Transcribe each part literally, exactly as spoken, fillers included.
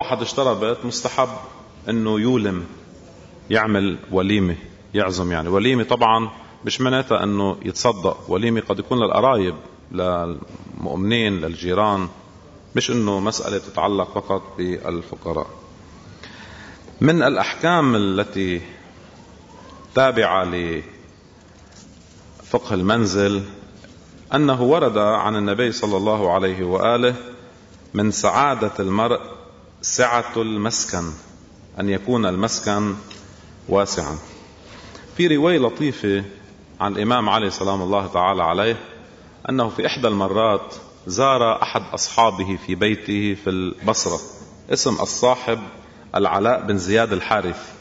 واحد اشترى بيت مستحب انه يولم، يعمل وليمة، يعزم. يعني وليمة طبعا مش معناتها انه يتصدق، وليمة قد يكون للقرايب، للمؤمنين، للجيران، مش انه مسألة تتعلق فقط بالفقراء. من الأحكام التي تابعة لفقه المنزل أنه ورد عن النبي صلى الله عليه وآله: من سعادة المرء سعة المسكن، أن يكون المسكن واسعا. في رواية لطيفة عن الإمام علي سلام الله تعالى عليه أنه في إحدى المرات زار أحد أصحابه في بيته في البصرة، اسم الصاحب العلاء بن زياد الحارث.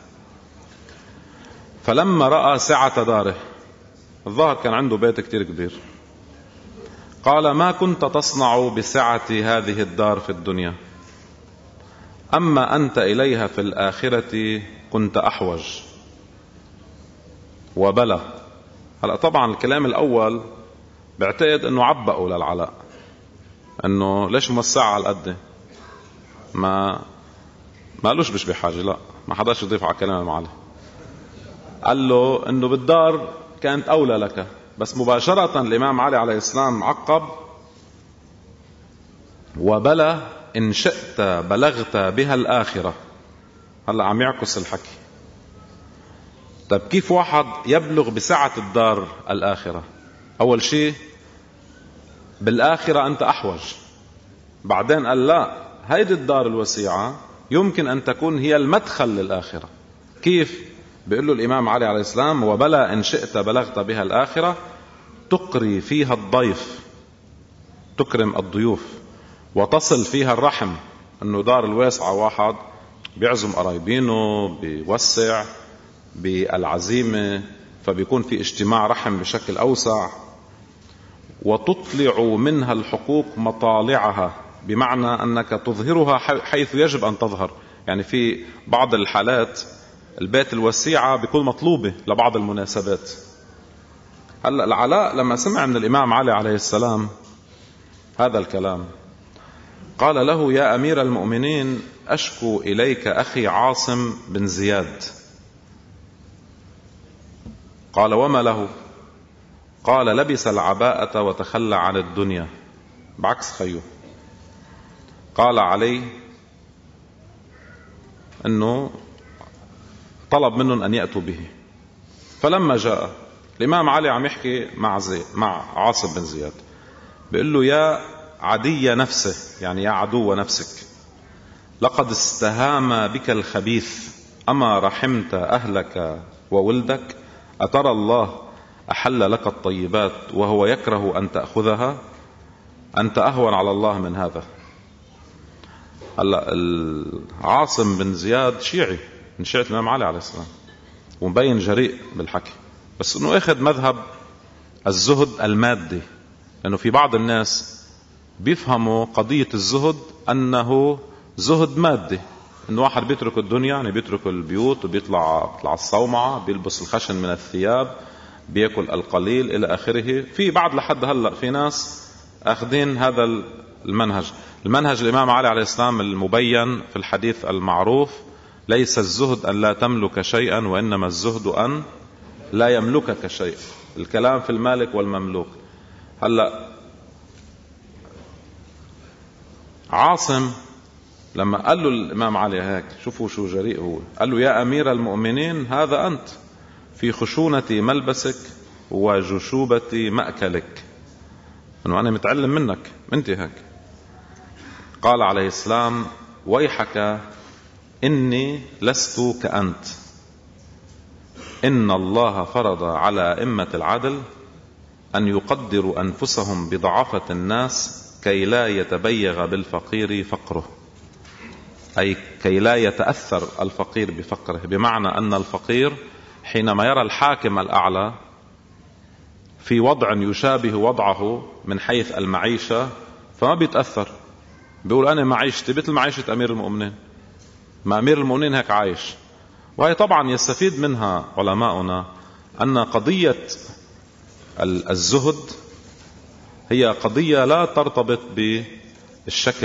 فلما رأى سعة داره، الظاهر كان عنده بيت كتير كبير، قال: ما كنت تصنع بسعة هذه الدار في الدنيا، أما أنت إليها في الآخرة كنت أحوج. وبلى. هلأ طبعا الكلام الأول بعتقد أنه عبأوا للعلاء، أنه ليش موسعة على القد، ما ما قالوش مش بحاجة، لا، ما حداش يضيف على كلام المعلم، قال له أنه بالدار كانت أولى لك. بس مباشرة الإمام علي عليه السلام عقب: وبلى إن شئت بلغت بها الآخرة. هلأ عم يعكس الحكي. طيب كيف واحد يبلغ بسعة الدار الآخرة؟ أول شيء بالآخرة أنت أحوج، بعدين قال لا، هيدي الدار الوسيعة يمكن أن تكون هي المدخل للآخرة. كيف؟ بيقول له الإمام علي عليه السلام: وبلى إن شئت بلغت بها الآخرة، تقري فيها الضيف، تكرم الضيوف، وتصل فيها الرحم. أنه دار الواسعة واحد بيعزم قرايبينه، بيوسع بالعزيمة، فبيكون في اجتماع رحم بشكل أوسع. وتطلع منها الحقوق مطالعها، بمعنى أنك تظهرها حيث يجب أن تظهر. يعني في بعض الحالات البيت الوسيعة بيكون مطلوبة لبعض المناسبات. هلأ العلاء لما سمع من الإمام علي عليه السلام هذا الكلام قال له: يا أمير المؤمنين، أشكو إليك أخي عاصم بن زياد. قال: وما له؟ قال: لبس العباءة وتخلى عن الدنيا، بعكس خيه. قال علي أنه طلب منهم أن يأتوا به. فلما جاء الإمام علي عم يحكي مع زي مع عاصم بن زياد، بيقول له: يا عدي نفسه، يعني يا عدو نفسك، لقد استهام بك الخبيث، أما رحمت أهلك وولدك؟ أترى الله أحل لك الطيبات وهو يكره أن تأخذها؟ أنت أهون على الله من هذا. هلا عاصم بن زياد شيعي من شيعة الإمام علي عليه السلام، ومبين جريء بالحكي، بس أنه أخذ مذهب الزهد المادي. لأنه في بعض الناس بيفهموا قضية الزهد أنه زهد مادي، أنه واحد بيترك الدنيا، يعني بيترك البيوت وبيطلع بيطلع الصومعة، بيلبس الخشن من الثياب، بيأكل القليل إلى آخره. في بعض لحد هلأ في ناس أخذين هذا المنهج. المنهج الإمام علي عليه السلام المبين في الحديث المعروف: ليس الزهد أن لا تملك شيئا، وإنما الزهد أن لا يملكك شيء. الكلام في المالك والمملوك. هلأ عاصم لما قال له الإمام علي هيك، شوفوا شو جريء هو، قال له: يا أمير المؤمنين، هذا أنت في خشونة ملبسك وجشوبة مأكلك، أنه أنا متعلم منك، أنت هيك. قال عليه السلام: ويحك، إني لست كأنت، إن الله فرض على أئمة العدل أن يقدروا أنفسهم بضعافة الناس كي لا يتبيغ بالفقير فقره، أي كي لا يتأثر الفقير بفقره. بمعنى أن الفقير حينما يرى الحاكم الأعلى في وضع يشابه وضعه من حيث المعيشة فما بيتأثر، بيقول أنا معيشتي مثل معيشة أمير المؤمنين، ما أمير المؤمنين هيك عايش. وهي طبعا يستفيد منها علماؤنا أن قضية الزهد هي قضية لا ترتبط بالشكل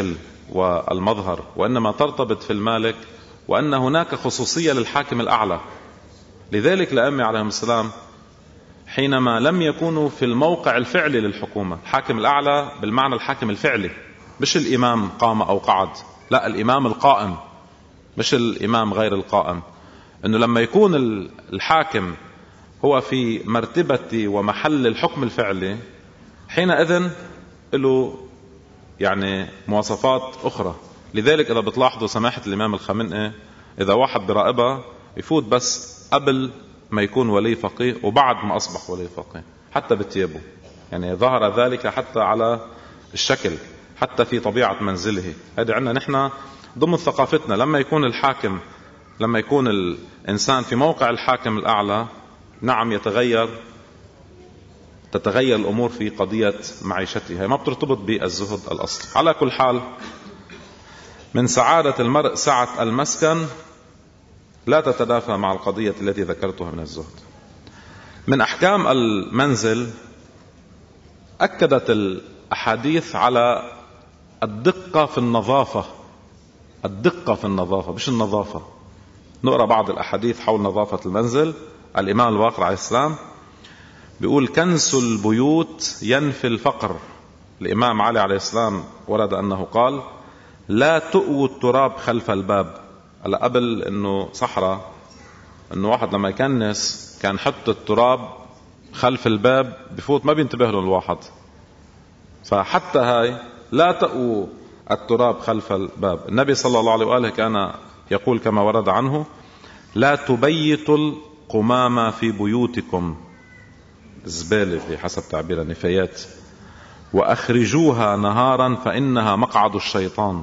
والمظهر، وإنما ترتبط في المالك، وأن هناك خصوصية للحاكم الأعلى. لذلك الأئمة عليهم السلام حينما لم يكونوا في الموقع الفعلي للحكومة، الحاكم الأعلى بالمعنى الحاكم الفعلي، مش الإمام قام أو قعد، لا، الإمام القائم مش الإمام غير القائم. أنه لما يكون الحاكم هو في مرتبة ومحل الحكم الفعلي، حينئذ له يعني مواصفات أخرى. لذلك إذا بتلاحظوا سماحة الإمام الخامنئي، إذا واحد براقبة يفوت بس قبل ما يكون ولي فقيه وبعد ما أصبح ولي فقيه، حتى بثيابه، يعني ظهر ذلك حتى على الشكل، حتى في طبيعة منزله. هذا عندنا نحن ضمن ثقافتنا. لما يكون الحاكم لما يكون الإنسان في موقع الحاكم الأعلى، نعم يتغير تتغير الأمور في قضية معيشته، هي ما بترتبط بالزهد الأصل. على كل حال، من سعادة المرء سعة المسكن لا تتنافى مع القضية التي ذكرتها من الزهد. من أحكام المنزل، أكدت الأحاديث على الدقة في النظافة، الدقة في النظافة مش النظافة. نقرأ بعض الأحاديث حول نظافة المنزل. الإمام الباقر عليه السلام بيقول: كنس البيوت ينفي الفقر. الإمام علي عليه السلام ورد أنه قال: لا تؤووا التراب خلف الباب. هلا قبل انه صحراء، انه واحد لما يكنس كان حط التراب خلف الباب بفوت ما بينتبه له الواحد. فحتى هاي لا تؤووا التراب خلف الباب. النبي صلى الله عليه وآله كان يقول كما ورد عنه: لا تبيتوا القمامة في بيوتكم، الزبالة في حسب تعبير النفايات، وأخرجوها نهارا فإنها مقعد الشيطان.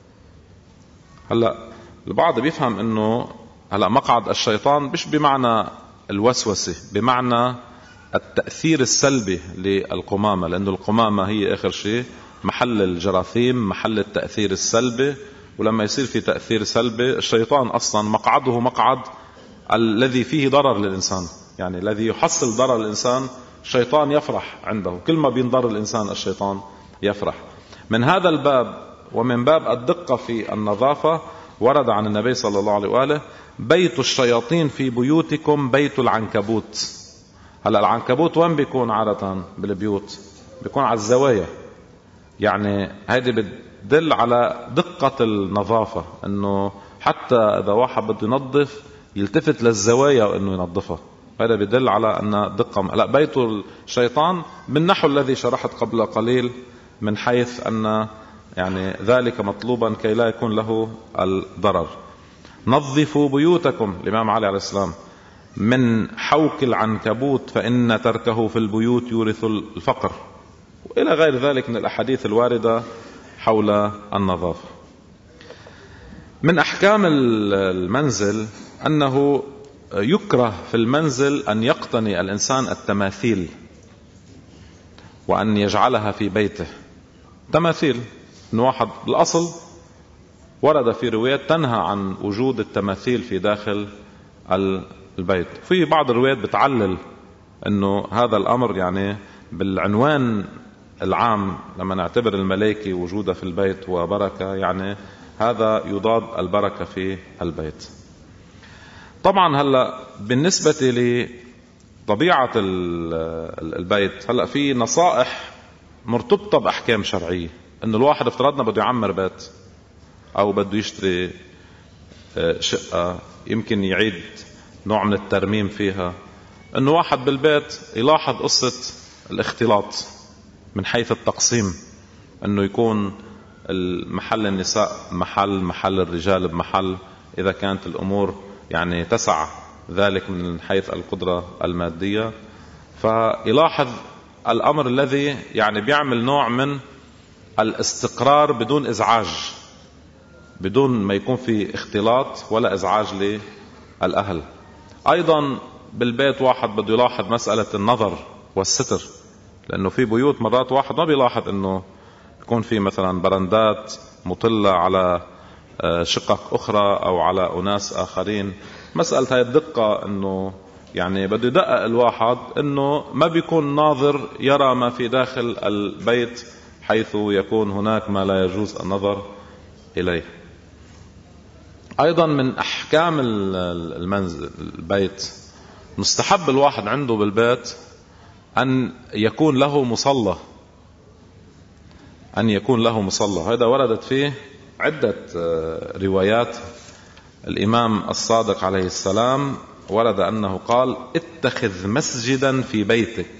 هلأ البعض بيفهم انه هلا مقعد الشيطان مش بمعنى الوسوسة، بمعنى التأثير السلبي للقمامة، لأنه القمامة هي آخر شيء محل الجراثيم، محل التأثير السلبي. ولما يصير في تأثير سلبي، الشيطان أصلا مقعده مقعد الذي فيه ضرر للإنسان، يعني الذي يحصل ضرر للإنسان الشيطان يفرح عنده، كل ما بينضر الإنسان الشيطان يفرح. من هذا الباب ومن باب الدقة في النظافة، ورد عن النبي صلى الله عليه وآله: بيت الشياطين في بيوتكم بيت العنكبوت. هلا العنكبوت وين بيكون عادة بالبيوت؟ بيكون على الزوايا. يعني هذه بتدل على دقة النظافة، انه حتى اذا واحد بده ينظف يلتفت للزوايا وانه ينظفها. هذا بيدل على ان دقة. لا، بيت الشيطان بالنحو الذي شرحت قبل قليل، من حيث ان يعني ذلك مطلوبا كي لا يكون له الضرر. نظفوا بيوتكم، الإمام علي عليه السلام: من حوك العنكبوت فإن تركه في البيوت يورث الفقر، وإلى غير ذلك من الأحاديث الواردة حول النظافة. من أحكام المنزل أنه يكره في المنزل أن يقتني الإنسان التماثيل وأن يجعلها في بيته. تماثيل، إن واحد بالأصل ورد في روايات تنهى عن وجود التماثيل في داخل البيت. في بعض الروايات بتعلل إنه هذا الأمر يعني بالعنوان العام، لما نعتبر الملائكة وجودها في البيت وبركة، يعني هذا يضاد البركة في البيت. طبعا هلأ بالنسبة لطبيعة البيت، هلأ في نصائح مرتبطة بأحكام شرعية. إنه الواحد افترضنا بده يعمر بيت أو بده يشتري شقة، يمكن يعيد نوع من الترميم فيها، إنه واحد بالبيت يلاحظ قصة الاختلاط من حيث التقسيم، إنه يكون المحل النساء محل محل الرجال بمحل، إذا كانت الأمور يعني تسع ذلك من حيث القدرة المادية. فيلاحظ الأمر الذي يعني بيعمل نوع من الاستقرار بدون إزعاج، بدون ما يكون في اختلاط ولا إزعاج للأهل. أيضا بالبيت واحد بده يلاحظ مسألة النظر والستر، لأنه في بيوت مرات واحد ما بيلاحظ أنه يكون في مثلا برندات مطلة على شقق أخرى أو على أناس آخرين. مسألة هاي الدقة أنه يعني بده يدقق الواحد أنه ما بيكون ناظر يرى ما في داخل البيت، حيث يكون هناك ما لا يجوز النظر إليه. أيضا من أحكام المنزل البيت، مستحب الواحد عنده بالبيت أن يكون له مصلى، أن يكون له مصلى. هذا وردت فيه عدة روايات. الإمام الصادق عليه السلام ورد أنه قال: اتخذ مسجدا في بيتك.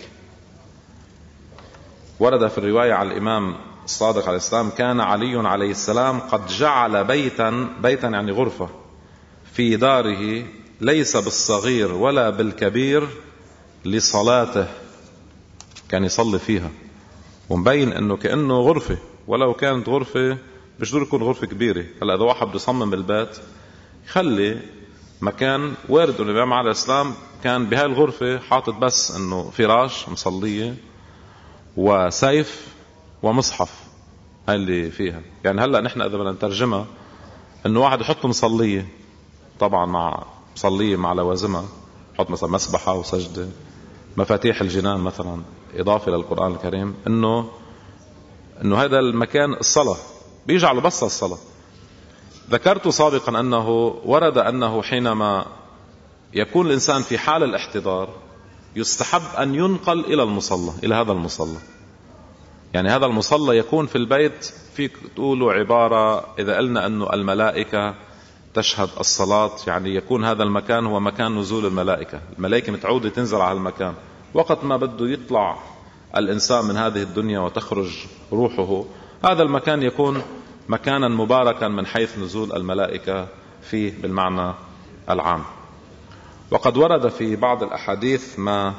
ورد في الرواية على الإمام الصادق عليه السلام: كان علي عليه السلام قد جعل بيتا، بيتا يعني غرفة، في داره ليس بالصغير ولا بالكبير لصلاته، كان يصلي فيها. ومبين انه كأنه غرفة، ولو كانت غرفة مش ضروري تكون غرفة كبيرة. هلا اذا واحد بده يصمم البيت يخلي مكان. وارد انه الإمام عليه السلام كان بهاي الغرفة حاطط بس انه فراش، مصلية، وسيف، ومصحف. هاي اللي فيها. يعني هلا نحن اذا بدنا نترجمها انه واحد يحط مصلية، طبعا مع مصلية مع لوازمها، يحط مثلا مسبحة وسجدة، مفاتيح الجنان مثلا، إضافة للقرآن الكريم، إنه إنه هذا المكان الصلاة، بيجعله بس الصلاة. ذكرت سابقا أنه ورد أنه حينما يكون الإنسان في حال الاحتضار يستحب أن ينقل إلى المصلى، إلى هذا المصلى. يعني هذا المصلى يكون في البيت، فيك تقولوا عبارة إذا قلنا أنه الملائكة تشهد الصلاة، يعني يكون هذا المكان هو مكان نزول الملائكة. الملائكة متعودة تنزل على المكان وقت ما بده يطلع الإنسان من هذه الدنيا وتخرج روحه. هذا المكان يكون مكانا مباركا من حيث نزول الملائكة فيه بالمعنى العام. وقد ورد في بعض الأحاديث ما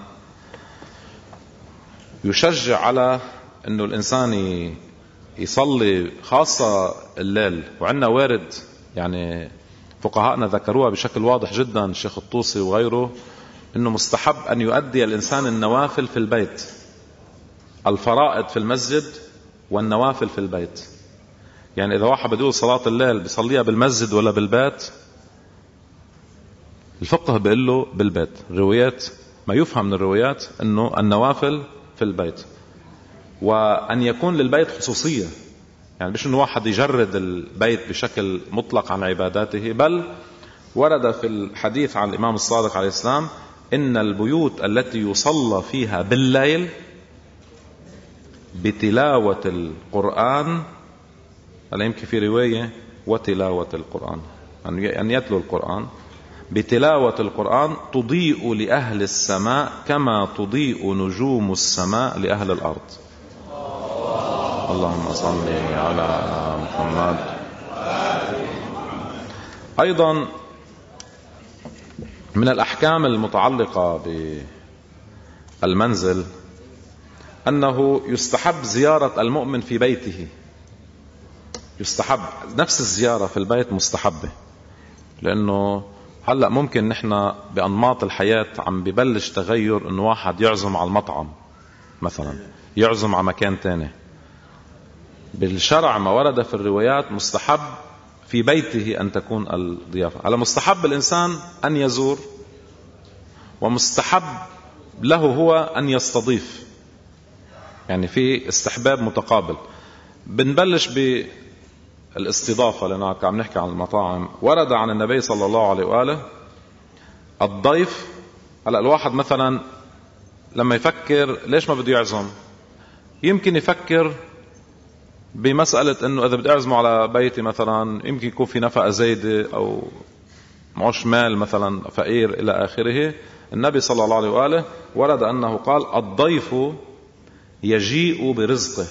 يشجع على أنه الإنسان يصلي خاصة الليل. وعندنا وارد يعني فقهاءنا ذكروها بشكل واضح جدا، الشيخ الطوسي وغيره، انه مستحب ان يؤدي الانسان النوافل في البيت، الفرائض في المسجد والنوافل في البيت. يعني اذا واحد بده صلاة الليل بيصليها بالمسجد ولا بالبيت؟ الفقه بيقول له بالبيت. الروايات ما يفهم من الروايات انه النوافل في البيت، وان يكون للبيت خصوصية. يعني مش انه واحد يجرد البيت بشكل مطلق عن عباداته، بل ورد في الحديث عن الإمام الصادق عليه السلام: إن البيوت التي يصلى فيها بالليل بتلاوة القرآن، هلا يمكن في رواية وتلاوة القرآن، أن يتلو القرآن، بتلاوة القرآن تضيء لأهل السماء كما تضيء نجوم السماء لأهل الأرض. اللهم صل على محمد. أيضا من الأحكام المتعلقة بالمنزل أنه يستحب زيارة المؤمن في بيته. يستحب نفس الزيارة في البيت مستحبة، لأنه هلأ ممكن نحن بأنماط الحياة عم ببلش تغير، أنه واحد يعزم على المطعم مثلا، يعزم على مكان تاني. بالشرع ما ورد في الروايات مستحب في بيته أن تكون الضيافة. على مستحب الإنسان أن يزور، ومستحب له هو أن يستضيف. يعني في استحباب متقابل. بنبلش بالاستضافة لأننا عم نحكي عن المطاعم. ورد عن النبي صلى الله عليه وآله الضيف. هلا الواحد مثلا لما يفكر ليش ما بده يعزم، يمكن يفكر بمسألة أنه إذا بدي أعزمه على بيتي مثلا يمكن يكون في نفقة زايدة أو معوش مال مثلا، فقير إلى آخره. النبي صلى الله عليه وآله ورد أنه قال: الضيف يجيء برزقه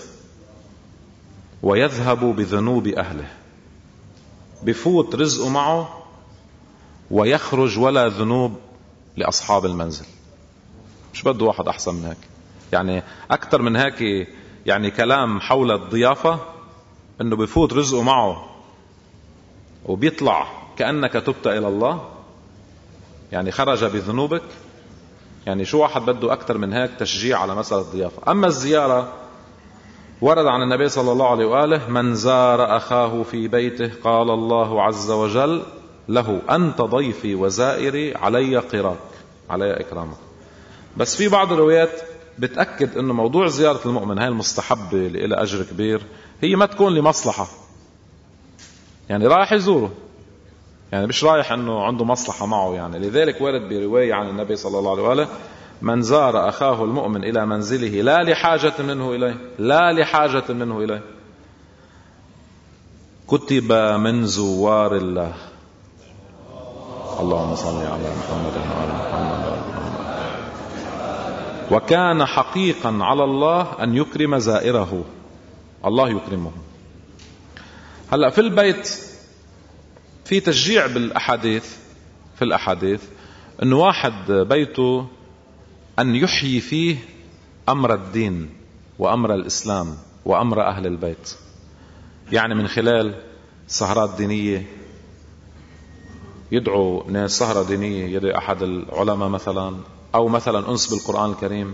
ويذهب بذنوب أهله. بفوت رزقه معه ويخرج ولا ذنوب لأصحاب المنزل. مش بده واحد أحسن من هيك. يعني أكثر من هيك يعني كلام حول الضيافة، أنه بفوت رزقه معه وبيطلع كأنك تبت إلى الله، يعني خرج بذنوبك. يعني شو واحد بده أكثر من هيك تشجيع على مسألة الضيافة. أما الزيارة ورد عن النبي صلى الله عليه وآله: من زار أخاه في بيته قال الله عز وجل له: أنت ضيفي وزائري علي قراك، علي إكرامك. بس في بعض الروايات بتأكد أنه موضوع زيارة المؤمن هاي المستحبة اللي لها أجر كبير، هي ما تكون لمصلحة. يعني رايح يزوره، يعني مش رايح أنه عنده مصلحة معه يعني. لذلك ورد برواية عن النبي صلى الله عليه وآله: من زار أخاه المؤمن إلى منزله لا لحاجة منه إليه، لا لحاجة منه إليه، كتب من زوار الله. اللهم صل على محمد وعلى محمد. وكان حقيقا على الله أن يكرم زائره، الله يكرمه. هلأ في البيت في تشجيع بالأحاديث، في الأحاديث أنه واحد بيته أن يحيي فيه أمر الدين وأمر الإسلام وأمر أهل البيت، يعني من خلال سهرات دينية، يدعو ناس سهرة دينية، يدعو أحد العلماء مثلا، أو مثلا أنس بالقرآن الكريم،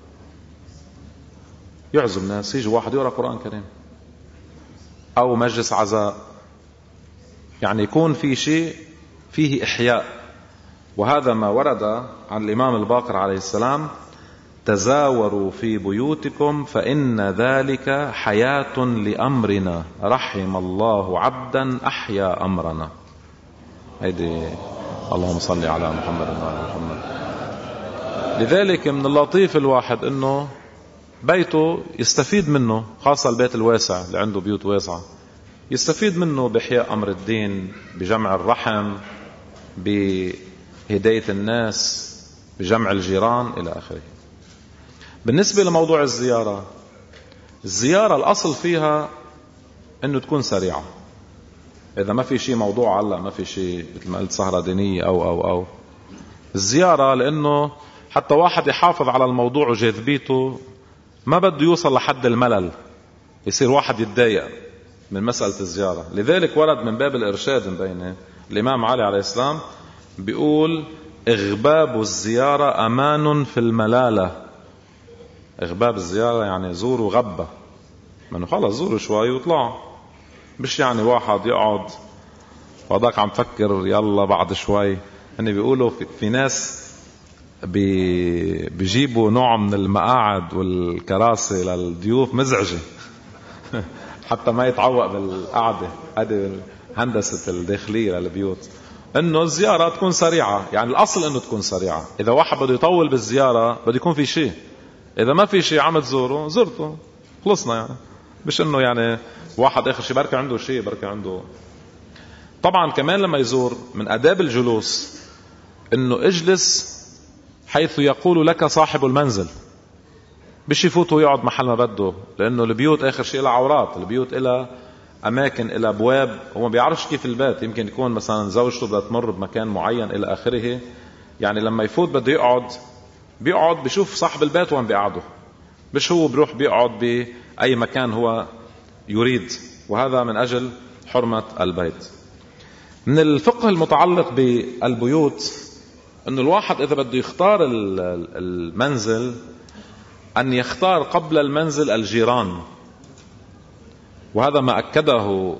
يعزم ناس يجي واحد يقرأ قرآن كريم، أو مجلس عزاء، يعني يكون في شيء فيه إحياء. وهذا ما ورد عن الإمام الباقر عليه السلام: تزاوروا في بيوتكم فإن ذلك حياة لأمرنا، رحم الله عبدا أحيا أمرنا. هيدي اللهم صل على محمد وعلى محمد. لذلك من اللطيف الواحد انه بيته يستفيد منه، خاصة البيت الواسع اللي عنده بيوت واسعة، يستفيد منه بإحياء أمر الدين، بجمع الرحم، بهداية الناس، بجمع الجيران إلى آخره. بالنسبة لموضوع الزيارة، الزيارة الأصل فيها أنه تكون سريعة، إذا ما في شيء موضوع علق، ما في شيء مثل ما قلت سهرة دينية أو أو أو الزيارة، لأنه حتى واحد يحافظ على الموضوع وجاذبيته، ما بده يوصل لحد الملل، يصير واحد يتضايق من مسألة الزيارة. لذلك ورد من باب الإرشاد بينه الإمام علي عليه السلام بيقول: إغباب الزيارة أمان في الملالة. إغباب الزيارة يعني زوروا غبة، منه خلص زوروا شوي وطلعوا، مش يعني واحد يقعد وضاك عم فكر يلا بعد شوي. هني بيقولوا في, في ناس بي بيجيبوا نوع من المقاعد والكراسي للضيوف مزعجة حتى ما يتعوق بالقعدة. هذه هندسة الداخلية للبيوت، انه الزيارة تكون سريعة، يعني الاصل انه تكون سريعة. اذا واحد بده يطول بالزيارة بده يكون في شيء، اذا ما في شيء عم تزوره زرته خلصنا، يعني مش انه يعني واحد اخر شيء بركة عنده شيء بركة عنده. طبعا كمان لما يزور من آداب الجلوس انه اجلس حيث يقول لك صاحب المنزل، بش يفوت ويقعد محل ما بده، لانه البيوت اخر شيء لها عورات، البيوت لها اماكن، لها ابواب، هو ما بيعرفش كيف البيت، يمكن يكون مثلا زوجته بدها تمر بمكان معين الى اخره، يعني لما يفوت بده يقعد بيقعد بيشوف صاحب البيت وين بيقعده، مش هو بيروح بيقعد باي مكان هو يريد. وهذا من اجل حرمة البيت. من الفقه المتعلق بالبيوت انه الواحد اذا بده يختار المنزل ان يختار قبل المنزل الجيران، وهذا ما اكده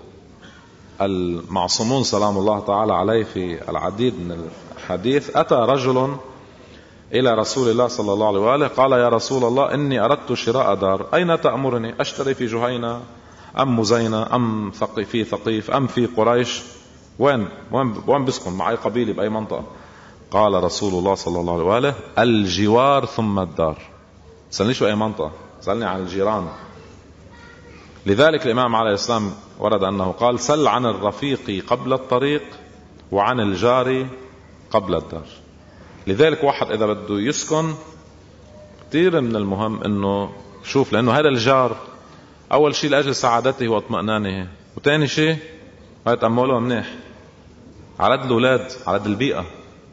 المعصومون سلام الله تعالى عليه في العديد من الحديث. اتى رجل الى رسول الله صلى الله عليه وآله قال: يا رسول الله اني اردت شراء دار، اين تأمرني؟ اشتري في جهينة ام مزينة ام في ثقيف ام في قريش؟ وين وين وين بسكن؟ مع اي قبيلة باي منطقة؟ قال رسول الله صلى الله عليه وآله: الجوار ثم الدار. سألني شو اي منطقة، سألني عن الجيران. لذلك الامام عليه السلام ورد انه قال: سل عن الرفيق قبل الطريق وعن الجار قبل الدار. لذلك واحد اذا بده يسكن كثير من المهم انه شوف، لانه هذا الجار اول شيء لاجل سعادته واطمئنانه، وثاني شيء يتأمله منيح على قد الاولاد، على قد البيئة.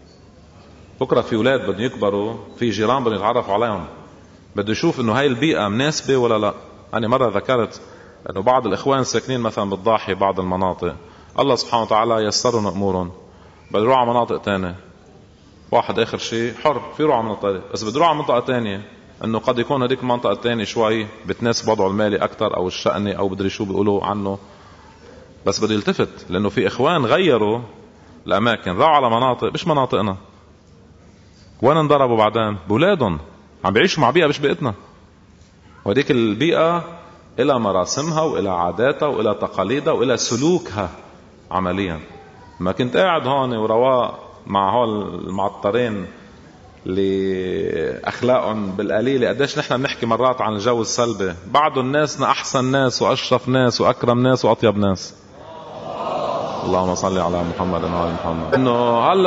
بكره في اولاد بدهم يكبروا، في جيران بدهم يتعرفوا عليهم، بده يشوف انه هاي البيئة مناسبة ولا لا. انا مرة ذكرت انه بعض الاخوان ساكنين مثلا بالضاحي بعض المناطق، الله سبحانه وتعالى يسرهم امورهم، بده يروح على مناطق تانية. واحد اخر شيء حر في يروح على منطقة، بس بده يروح على منطقة تانية، انه قد يكون هذيك المنطقة التانية شوي بتناسب وضعه المالي اكثر او الشأني او بدري شو بيقولوا عنه، بس بده يلتفت، لانه في اخوان غيروا الاماكن، راحوا على مناطق مش مناطقنا، وين انضربوا بعدين؟ بولادهم عم بيعيشوا مع بيئة مش بيئتنا. وهذيك البيئة إلى مراسمها وإلى عاداتها وإلى تقاليدها وإلى سلوكها، عمليا. ما كنت قاعد هون ورواق مع هول المعطرين اللي أخلاقهم بالقليلة، قديش نحن بنحكي مرات عن الجو السلبي، بعض الناسنا أحسن ناس وأشرف ناس وأكرم ناس وأطيب ناس. اللهم صل على محمد وعلى محمد. إنه هلا